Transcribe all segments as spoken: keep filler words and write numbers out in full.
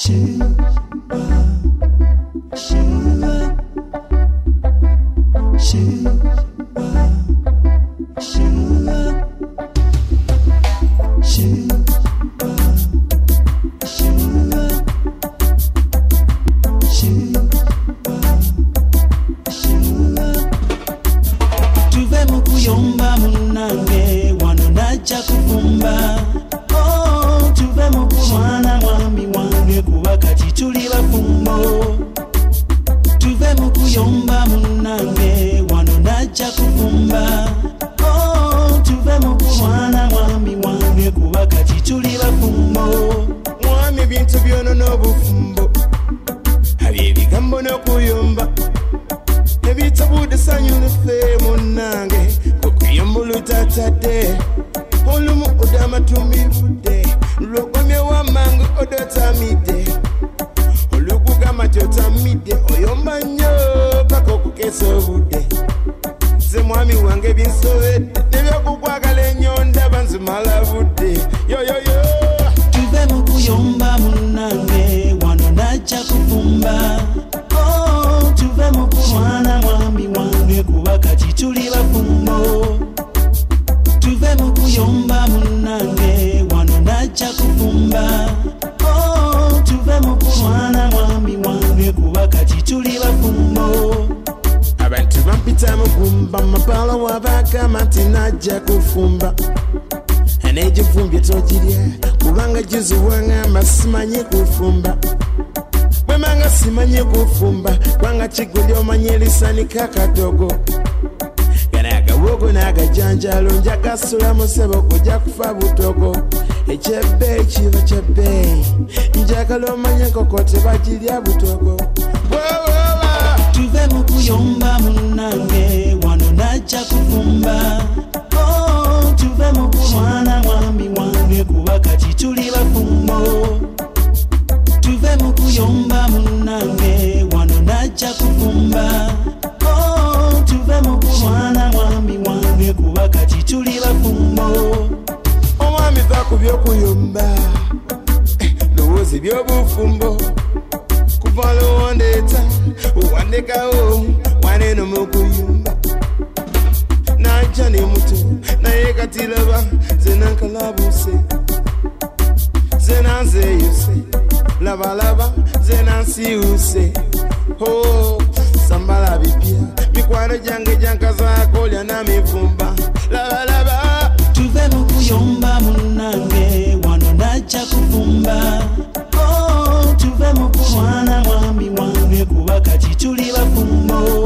Kakadogo Ganaga wogo naga janjalo njaga sula musebo kuja kufa butogo Echebe chiva chebe Njaka lo manye kokote bajilya butogo Tuve mukuyomba munange wano naja kufumba Oh tuve mukumwana mwami wange kubakati tuli bafumbo Tuve mukuyomba munange wano naja kufumba Tuve mukwana mwami wange kubakati tuli bafumbo Omwami zako byokuyomba Lowozi byobufumbo Kuvala wandeta Uwandekawo Waneno mukuyomba Naja ni mutu Naye katilaba Zenankalabuse Zenanze yuse Lava lava Zenansi use Oh Sambala bipia Mikwano jange janka zako lya na mifumba Laba laba Tuve mukuyomba munange wano naja kufumba Oh tuve mukwana mwami wange kubakati tuli bafumbo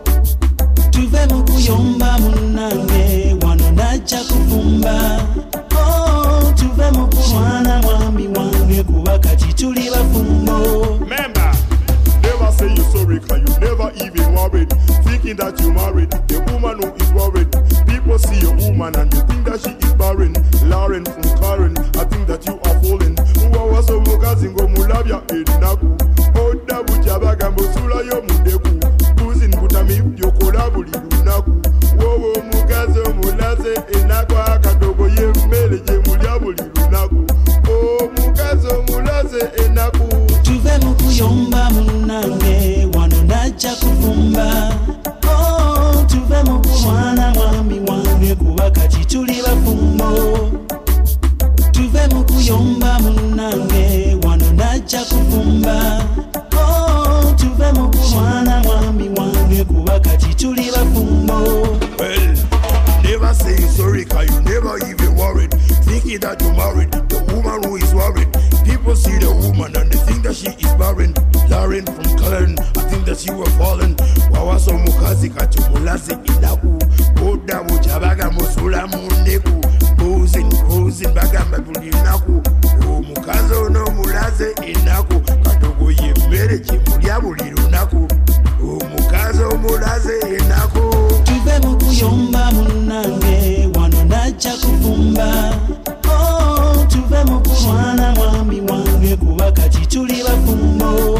Tuve mukuyomba munange wano naja kufumba Oh tuve mukwana mwami wange kubakati tuli bafumbo Member Never say you're sorry cause you never even worried Thinking that you married, the woman who is worried People see your woman and they think that she is barren Lauren from Karen, I think that you are falling Uwa waso mukazingo mulabya enaku Oda buchabaga mbosula yo mundeku Kuzin butami yokola buli lunaku Wowo mukazo mulaze enaku Akadogo ye mbele je mulya buli lunaku Oh mukazo mulaze enaku Tuve mukuyomba munange wano naja kufumba Oh tuve mukwana mwami wange kubakati tuli bafumbo Tuve mukuyomba munange wano naja kufumba Oh tuve mukwana mwami wange kubakati tuli bafumbo Well, never say sorry cause you never even worried Thinking that you married, the woman who is worried People see the woman and they think that she is barren Lauren from Karen, I think that you were fallen Wawaso mukazi kachumulazi inaku Oda buchabaga musula mundeku Boozing, cruising, bagamba bulinaku O mukazo no mulaze inaku Kadogo ye mere chimulya bulirunaku O mukazo mulaze inaku Tuve mukuyomba munange wano naja kufumba Oh tuve mukwana mwami wange kubakati tuli bafumbo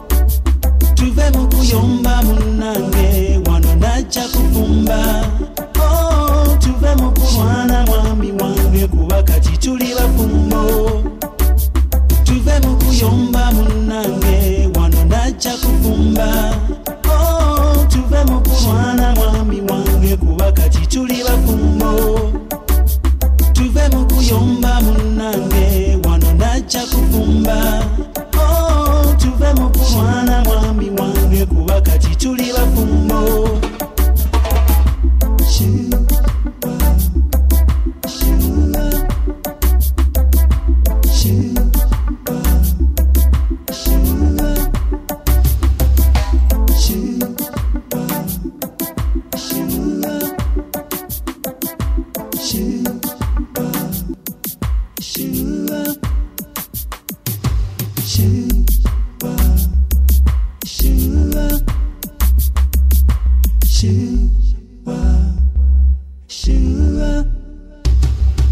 Tuve mukuyomba munange wano naja kufumba Oh tuve mukwana mwami wange kubakati tuli bafumbo Tuve mukuyomba munange kuyomba munange wano najja kufumba. Oh, tuve mu kulwana mwami wange kuba kati tuli bafumbo.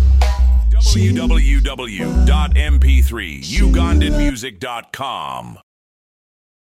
w w w dot m p three ugandan music dot com